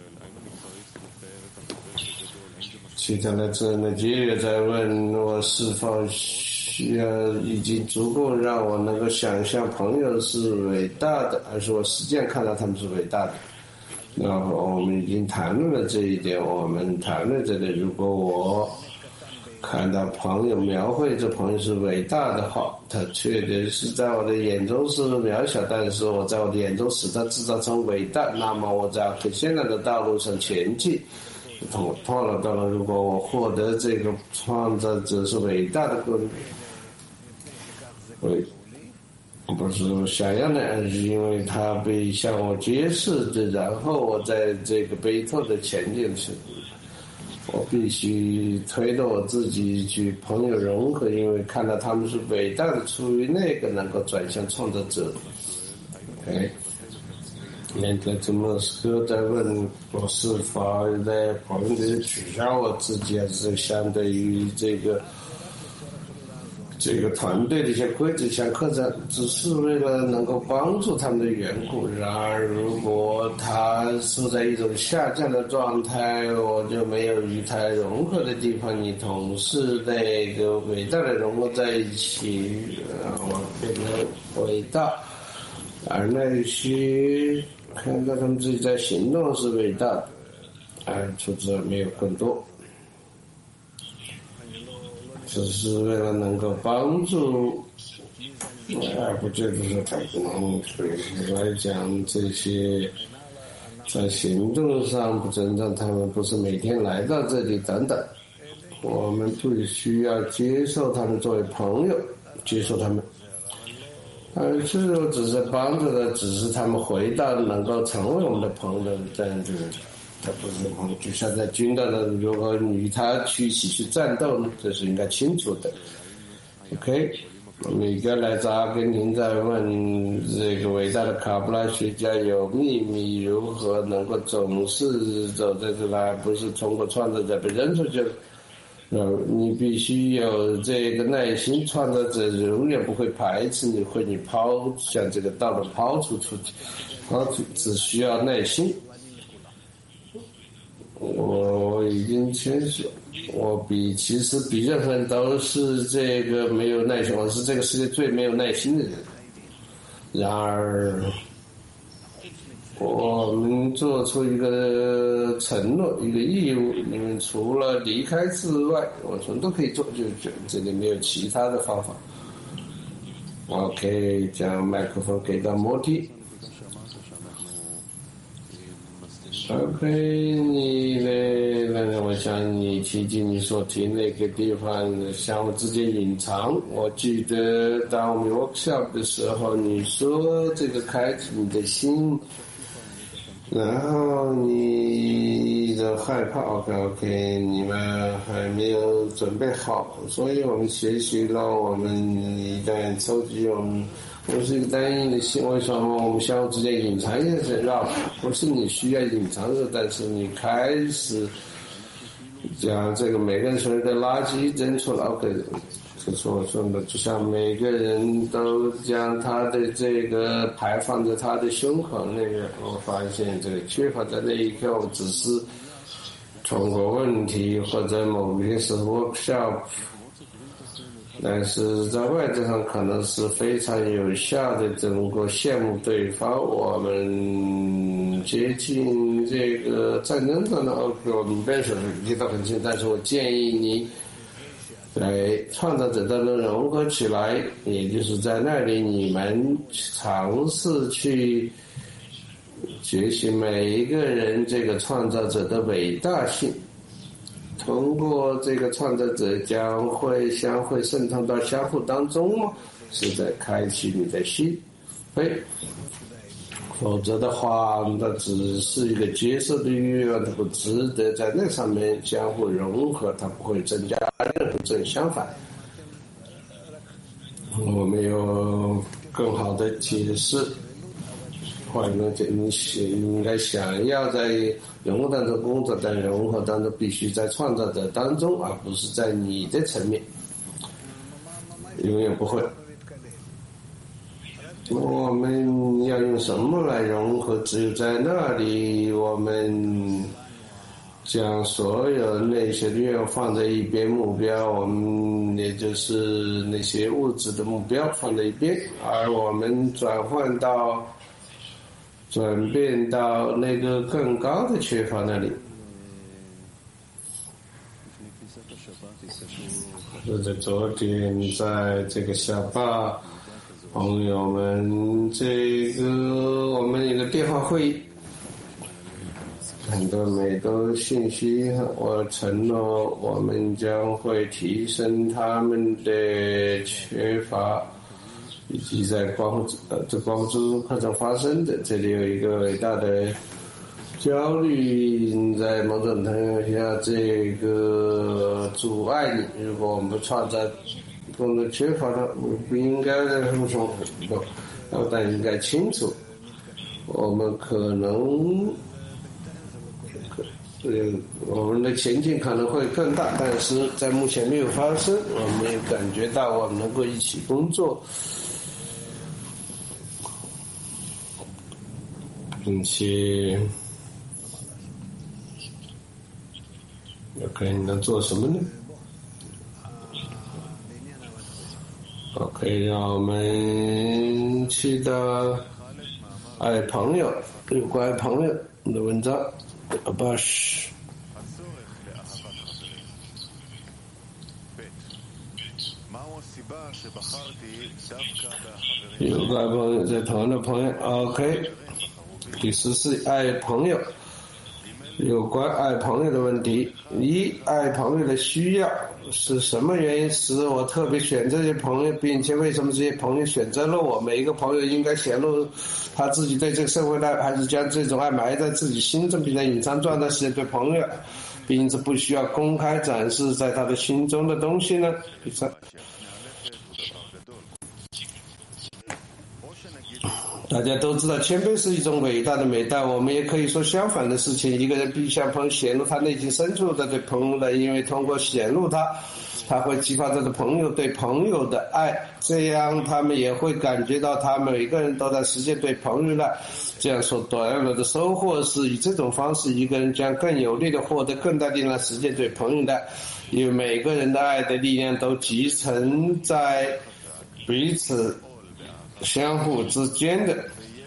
其他的这呢杰也在问我是否需要已经足够让我能够想象朋友是伟大的，还是我实践看到他们是伟大的？然后我们已经谈论了这一点，我们谈论这个，如果我看到朋友描绘这朋友是伟大的话，他确实是在我的眼中是渺小，但是我在我的眼中使他制造成伟大，那么我在现在的道路上前进，通透了到了，如果我获得这个创造者是伟大的过程，伟不是想要的，而是因为他被向我揭示的，然后我在这个悲痛的前进时，我必须推动我自己去朋友融合，因为看到他们是伟大的，出于那个能够转向创造者。OK， 那个怎么说在问我是否在朋友里取消我自己，还是相对于这个这个团队的一些规则像课程，只是为了能够帮助他们的缘故。然而如果他处在一种下降的状态，我就没有与他融合的地方，你同是那个伟大的融合在一起，我变得伟大，而那些看到他们自己在行动是伟大的，而除此没有更多，只是为了能够帮助，而不觉得是他可能对来讲这些在行动上不尊重他们，不是每天来到这里等等，我们必须要接受他们作为朋友，接受他们，而这种只是帮助的，只是他们回到能够成为我们的朋友这样子。他不是朋友，就像在军队呢，如果你与他去一起去战斗呢，这是应该清楚的。OK， 每个来自阿根廷在问这个伟大的卡布拉学家有秘密，如何能够总是走在这来，不是通过创造者被扔出去了。呃，你必须有这个耐心，创造者永远不会排斥你，会你抛向这个道路抛出出去，抛出只需要耐心。我我已经谦虚，我比其实比任何人都是这个没有耐心，我是这个世界最没有耐心的人。然而，我们做出一个承诺，一个义务，你们除了离开之外，我什么都可以做，就就这里没有其他的方法。OK， 将麦克风给到莫蒂。OK， 你呢？我想你提及你所提那个地方相互之间隐藏。我记得当我们 workshop 的时候，你说这个开启你的心，然后你的害怕 ，OK OK， 你们还没有准备好，所以我们学习了，我们一旦收集我们。我是一个单一的心，为什么我们相互之间隐藏一些事？让不是你需要隐藏的，但是你开始将这个每个人所有的垃圾扔出来 ，OK， 这是我说的，就像每个人都将他的这个牌放在他的胸口那个，我发现这个缺乏在那一刻，我只是通过问题或者某些时候 workshop， 但是在外在上可能是非常有效的，能够羡慕对方。我们接近这个战争上的 OK， 我们本身离得很近，但是我建议你在创造者当中融合起来，也就是在那里你们尝试去觉醒每一个人这个创造者的伟大性，通过这个创造者将会相会渗透到相互当中吗？是在开启你的心扉，否则的话那只是一个接受的欲望，它不值得在那上面相互融合，它不会增加任何正相反。我没有更好的解释，换一个你应该想要在融合当中工作，但融合当中必须在创造者当中，而不是在你的层面，永远不会。我们要用什么来融合？只有在那里，我们将所有那些愿望放在一边，目标我们也就是那些物质的目标放在一边，而我们转换到转变到那个更高的缺乏那里。就在昨天，在这个小巴朋友们，这个我们一个电话会议，很多每个信息，我承诺我们将会提升他们的缺乏，以及在光呃这光之课程发生的，这里有一个伟大的焦虑，在某种程度下这个阻碍你。如果我们不创造工作缺乏的，不应该在什么时候不，但应该清楚，我们可能呃我们的前进可能会更大，但是在目前没有发生。我们也感觉到我们能够一起工作，并且OK， 你能做什么呢？ OK， 让我们去到爱朋友，有关朋友的文章。阿巴什，有关朋友在同的朋友。 OK， 第十是爱朋友，有关爱朋友的问题。一，爱朋友的需要是什么原因使我特别选这些朋友，并且为什么这些朋友选择了我？每一个朋友应该显露他自己对这个社会的爱，还是将这种爱埋在自己心中，并在隐藏状态时间对朋友，并且不需要公开展示在他的心中的东西呢？第三，大家都知道谦卑是一种伟大的美德，我们也可以说相反的事情。一个人必向朋友显露他内心深处的对朋友的，因为通过显露他，他会激发他的朋友对朋友的爱，这样他们也会感觉到他们每个人都在实现对朋友的爱。这样所得来的收获是，以这种方式，一个人将更有力的获得更大力量实现对朋友的爱，因为每个人的爱的力量都集成在彼此相互之间的。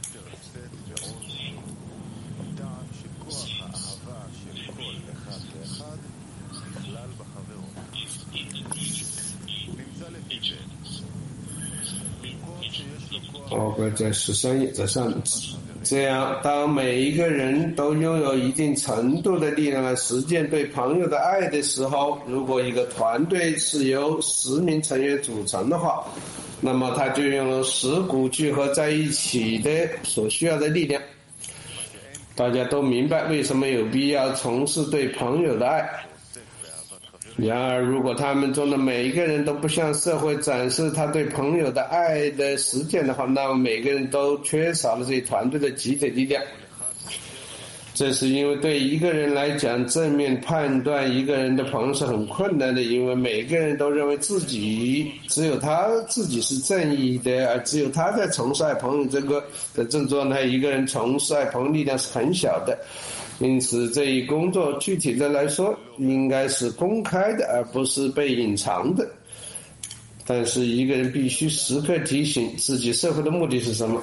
哦，在十三页，在上面。这样，当每一个人都拥有一定程度的力量来实践对朋友的爱的时候，如果一个团队是由十名成员组成的话，那么他就拥有十股聚合在一起的所需要的力量。大家都明白为什么有必要从事对朋友的爱。然而，如果他们中的每一个人都不向社会展示他对朋友的爱的实践的话，那么每个人都缺少了这一团队的集体力量。 这是因为对一个人来讲，正面判断一个人的朋友是很困难的，因为每个人都认为自己只有他自己是正义的，而只有他在从事爱朋友这个的这种状态，一个人从事爱朋友力量是很小的。因此这一工作具体的来说应该是公开的，而不是被隐藏的。但是一个人必须时刻提醒自己社会的目的是什么。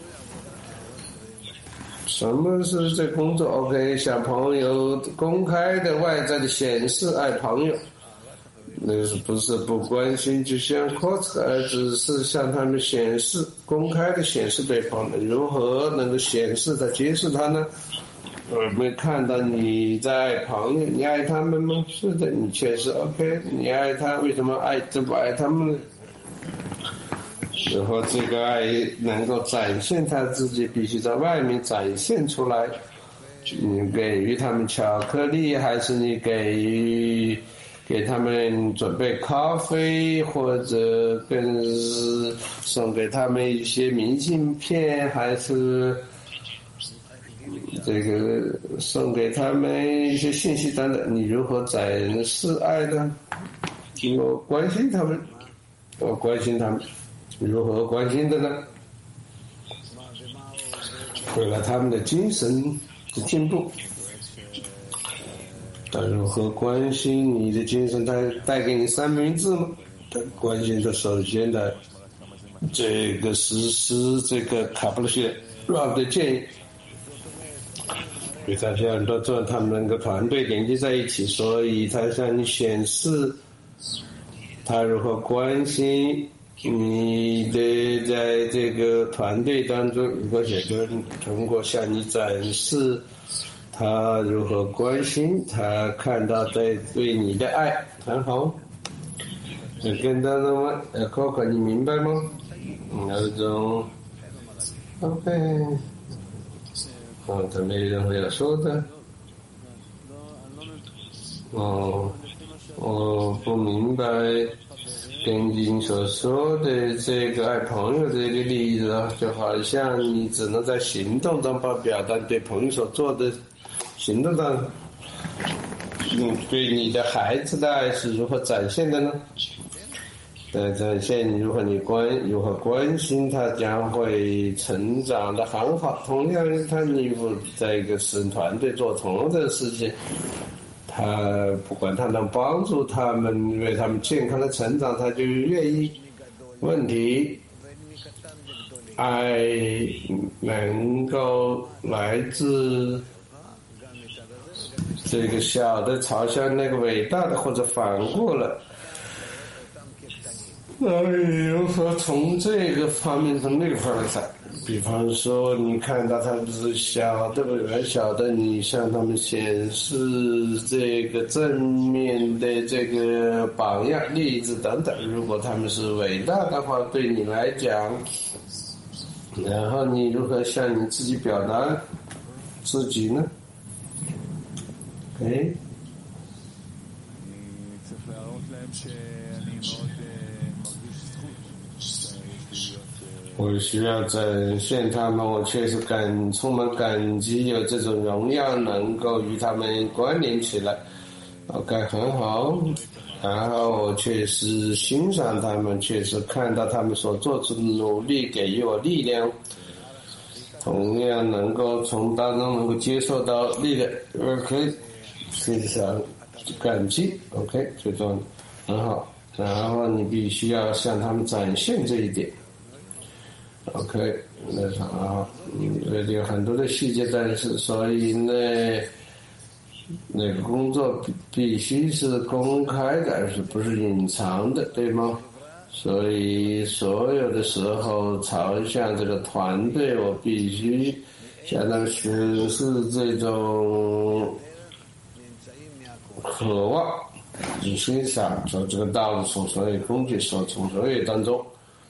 什么是这工作 ？OK， 向朋友公开的外在的显示爱朋友，那是不是不关心？就像 Cox， 而只是向他们显示公开的显示对方的，如何能够显示他、揭示他呢？我们看到你在爱朋友，你爱他们吗？是的，你确实 OK， 你爱他，为什么爱这不爱他们呢？然后这个爱能够展现他自己，必须在外面展现出来。你给予他们巧克力，还是你给予给他们准备咖啡，或者更是送给他们一些明信片，还是这个送给他们一些信息等等？你如何展示爱呢？我关心他们，我关心他们。如何关心的呢？为了他们的精神的进步。但如何关心你的精神带带给你三明治吗？关心的首先的这个实施这个卡布罗西 Rob 的建议，因为他现在很多做他们那个团队连接在一起，所以他向你显示他如何关心你的在这个团队当中，如果写作通过向你展示他如何关心，他看到对对你的爱，很好。很简单的吗？呃 ，Coco， 你明白吗？那种 ，OK， 哦，他没任何要说的。哦，我不明白。根据你所说的这个爱朋友这个例子，就好像你只能在行动中把表达对朋友所做的行动上，嗯，对你的孩子的爱是如何展现的呢？在展现如何你关如何关心他，将会成长的很好。同样，他你在一个私人团队做同样的事情。他不管他能帮助他们为他们健康的成长，他就愿意。问题，爱能够来自这个小的朝向那个伟大的，或者反过来。那如何从这个方面从那个方面看？比方说，你看到他们是小的、很小的，你向他们显示这个正面的这个榜样、例子等等。如果他们是伟大的话，对你来讲，然后你如何向你自己表达自己呢？哎。我需要展现他们，我确实感充满感激，有这种荣耀能够与他们关联起来。OK， 很好。然后我确实欣赏他们，确实看到他们所做出的努力，给予我力量。同样能够从当中能够接受到力量。OK， 欣赏感激。OK， 最重要的，很好。然后你必须要向他们展现这一点。OK， 那好，嗯，有很多的细节，但是所以呢，那个工作必须是公开的，而是不是隐藏的，对吗？所以所有的时候朝向这个团队，我必须向他们显示这种渴望，以欣赏走这个道路，从所有工具，所从所有当中。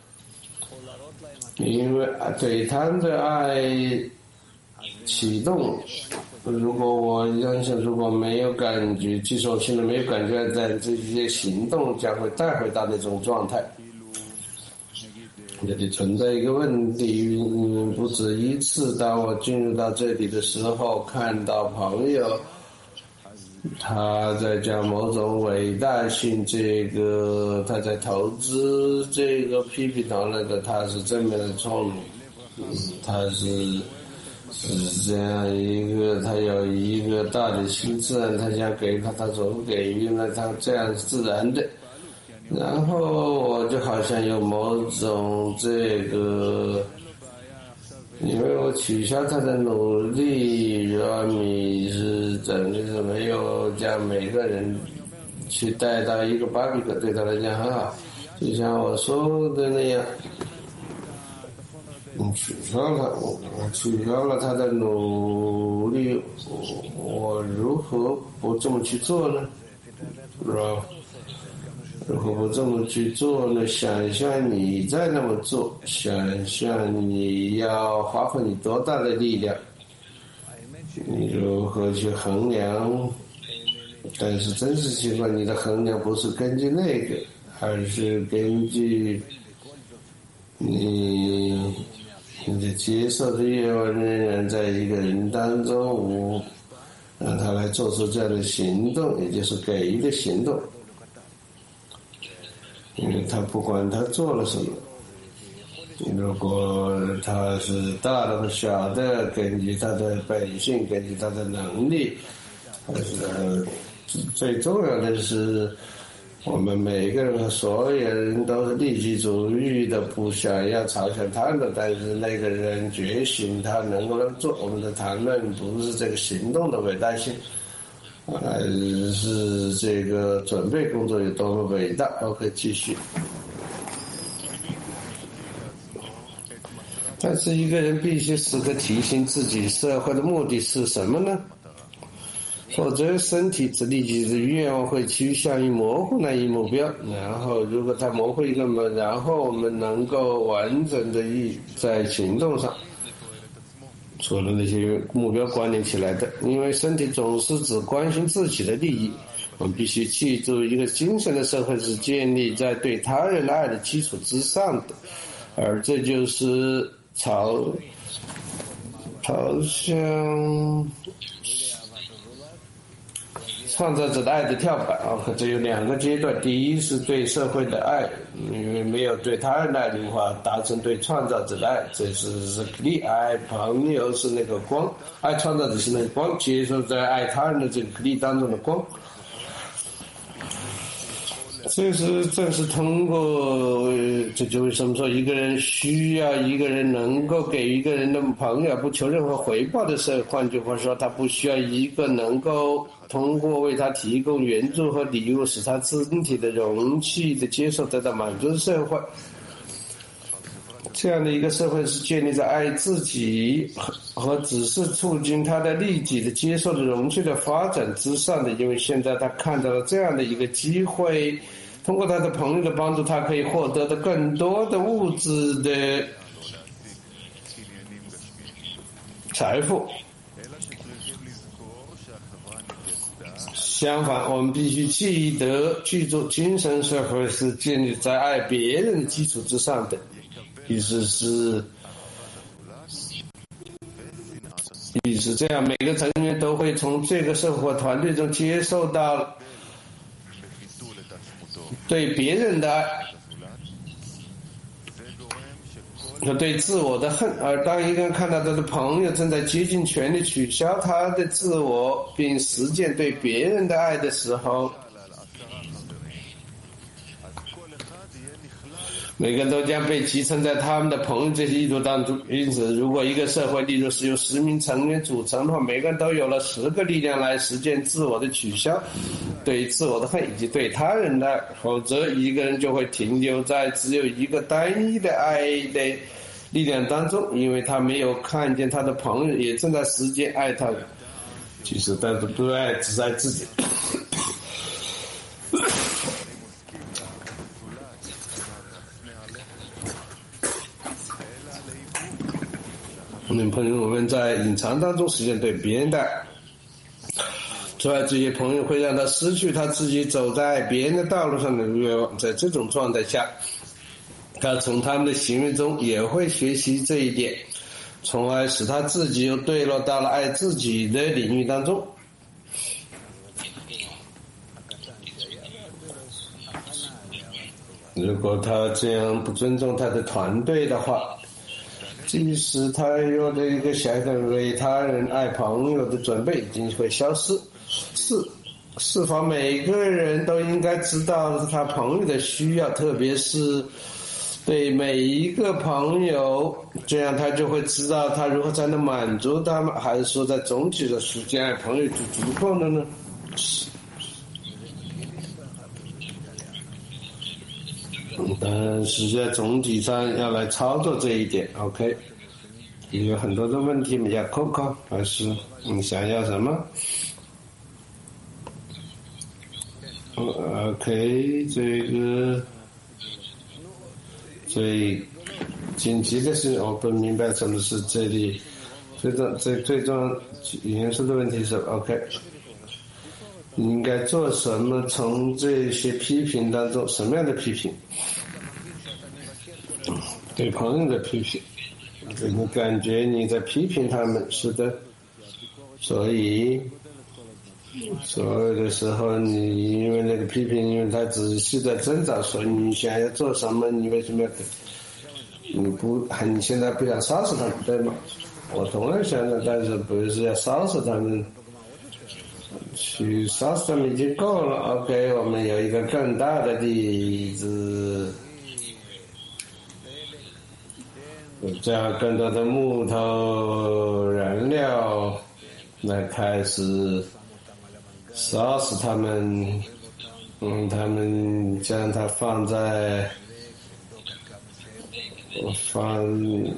因为对他们的爱启动，如果我相信，如果没有感觉，即使我现在没有感觉，在这些行动将会带回到那种状态。 这里存在一个问题，嗯，不止一次。当我进入到这里的时候，看到朋友他在讲某种伟大性，这个他在投资这个批评到那个，他是正面的聪明，嗯，他是是这样一个，他有一个大的心自然，他想给他，他总给予了他，这样自然的。然后我就好像有某种这个，因为我取消他的努力，然后你是整个是没有将每个人去带到一个巴比克，对他来讲很好，就像我说的那样，你取消了，我取消了他的努力，我如何不这么去做呢？是吧？如果不这么去做呢？想象你在那么做，想象你要花费你多大的力量，你如何去衡量？但是真实情况，你的衡量不是根据那个，而是根据你你的接受的愿望仍然在一个人当中，让他来做出这样的行动，也就是给予的行动。因为他不管他做了什么，如果他是大的或小的，根据他的本性，根据他的能力，还是最重要的是，我们每个人和所有人都是利己主义的，不想要朝向他的，但是那个人觉醒，他能不能做？我们的谈论不是这个行动的伟大性，还是这个准备工作有多么伟大。OK， 继续。但是一个人必须时刻提醒自己，社会的目的是什么呢？否则身体之力己的愿望会趋向于模糊那一目标，然后如果它模糊一个嘛，然后我们能够完整的在行动上除了那些目标关联起来的，因为身体总是只关心自己的利益。我们必须记住，一个精神的社会是建立在对他人的爱的基础之上的，而这就是朝朝向创造者的爱的跳板啊，这有两个阶段。第一是对社会的爱，因为没有对他人的爱的话，达成对创造者的爱，这是是力爱朋友是那个光，爱创造者是那个光，接受在爱他人的这个力当中的光。这是正是通过，这就为什么说一个人需要一个人能够给一个人的朋友不求任何回报的社会，换句话说，他不需要一个能够通过为他提供援助和礼物使他身体的容器的接受得到满足的社会。这样的一个社会是建立在爱自己和只是促进他的利己的接受的容器的发展之上的，因为现在他看到了这样的一个机会，通过他的朋友的帮助，他可以获得的更多的物质的财富。相反，我们必须记得，记住，精神社会是建立在爱别人的基础之上的，意思是，意思这样，每个成员都会从这个社会团队中接受到对别人的爱和对自我的恨，而当一个人看到他的朋友正在竭尽全力取消他的自我并实践对别人的爱的时候，每个人都将被集成在他们的朋友这些意图当中。因此，如果一个社会例如是由十名成员组成的话，每个人都有了十个力量来实践自我的取消、对自我的恨以及对他人的爱，否则一个人就会停留在只有一个单一的爱的力量当中，因为他没有看见他的朋友也正在实践爱他。其实，但是不爱只爱自己。朋友我们在隐藏当中实现对别人的爱，此外这些朋友会让他失去他自己走在别人的道路上的愿望。在这种状态下， 他从他们的行为中也会学习这一点，从而使他自己又坠落到了爱自己的领域当中。如果他这样不尊重他的团队的话，即使他有了一个想要为他人爱朋友的准备，已经会消失。是是否每个人都应该知道他朋友的需要，特别是对每一个朋友，这样他就会知道他如何才能满足他们，还是说在总体的时间爱朋友就足够了呢？是。但是在总体上要来操作这一点 ，OK。有很多的问题，你要扣扣，还是你想要什么 ？OK， 这个最紧急的是，我不明白什么是这里最重最最重严肃的问题是 OK。你应该做什么？从这些批评当中，什么样的批评？对朋友的批评，你感觉你在批评他们，是的。所以，所有的时候，你因为那个批评，因为他只是在挣扎，所以你想要做什么？你为什么要？你不，你现在不想杀死他们，对吗？我同样想的，但是不是要杀死他们？去杀死他们已经够了 ，OK， 我们有一个更大的例子，加更多的木头燃料来开始杀死他们，嗯，他们将它放在我放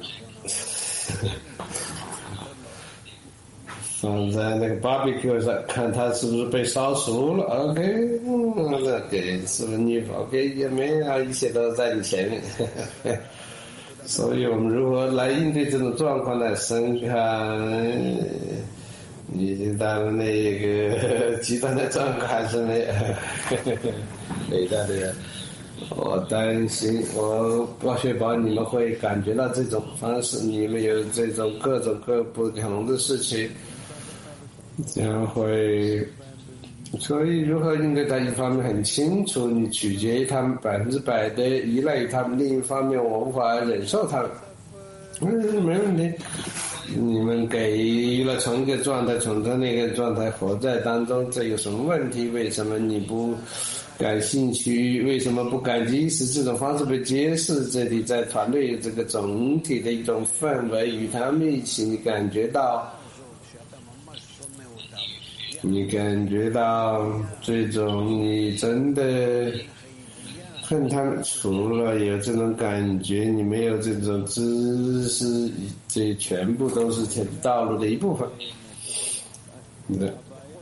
放在那个 barbecue 上，看它是不是被烧熟了。OK， 嗯，那给是不是你 OK 也没有，一切都在你前面。所以我们如何来应对这种状况呢？深看你当那个极端的状况还是没有。伟大的人，我担心，我我确保你们会感觉到这种方式，你们有这种各种各不同的事情。这样会，所以如何应对他一方面很清楚，你取决于他们百分之百的依赖于他们；另一方面，我无法忍受他们。嗯，没问题。你们给予了从一个状态，从他那个状态活在当中，这有什么问题？为什么你不感兴趣？为什么不感激？是这种方式被揭示。这里在团队有这个总体的一种氛围，与他们一起，你感觉到。你感觉到这种你真的恨他们，除了有这种感觉，你没有这种知识，这全部都是天道路的一部分。对，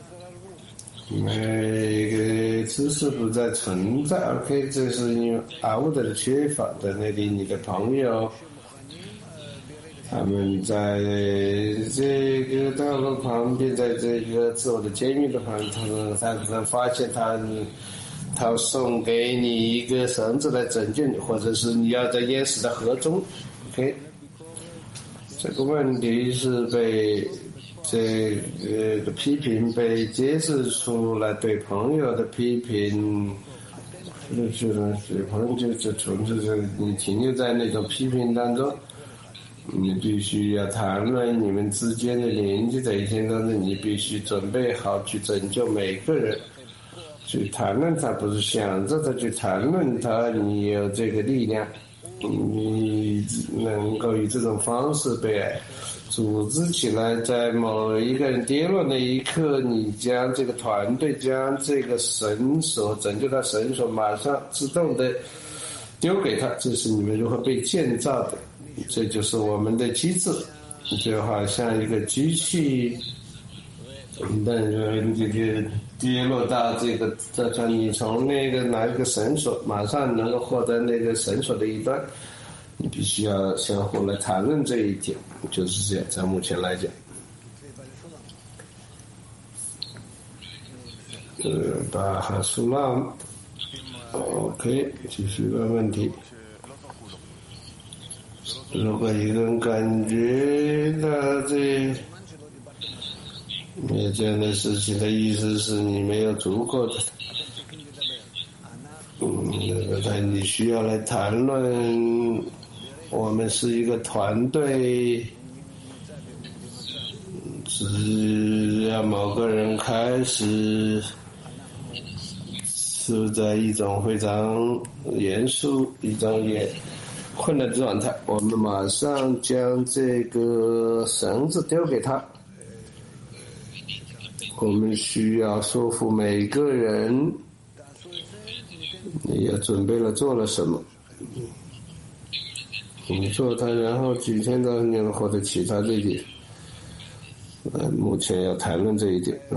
每个知识不再存在 ，OK， 这是因为阿乌的缺乏在那里，你的朋友。他们在这个道路旁边，在这个自我的监狱的旁边，他们他们发现他，他送给你一个绳子来拯救你，或者是你要在淹死的河中 ，OK。这个问题是被这个批评被揭示出来，对朋友的批评，就是对朋友就是纯粹是你停留在那种批评当中。你必须要谈论你们之间的连接，在一天当中，你必须准备好去拯救每个人，去谈论他，不是想着他去谈论他，你有这个力量，你能够以这种方式被组织起来，在某一个人跌落那一刻，你将这个团队将这个绳索拯救他绳索马上自动的丢给他，这是你们如何被建造的。这就是我们的机制，就好像一个机器，那个这个跌落到这个，这叫你从那个拿一个绳索，马上能够获得那个绳索的一端，你必须要相互来谈论这一点，就是这样，在目前来讲。呃，巴哈苏拉 ，OK， 继续问问题。 如果一个人感觉到这没有这样的事情的意思是你没有足够的，嗯，那个他你需要来谈论，我们是一个团队，只要某个人开始处在一种非常严肃、一种也困难的状态，我们马上将这个绳子丢给他。我们需要说服每个人，你要准备了做了什么？你做它，然后几天到一年或者其他这一点，呃，目前要谈论这一点。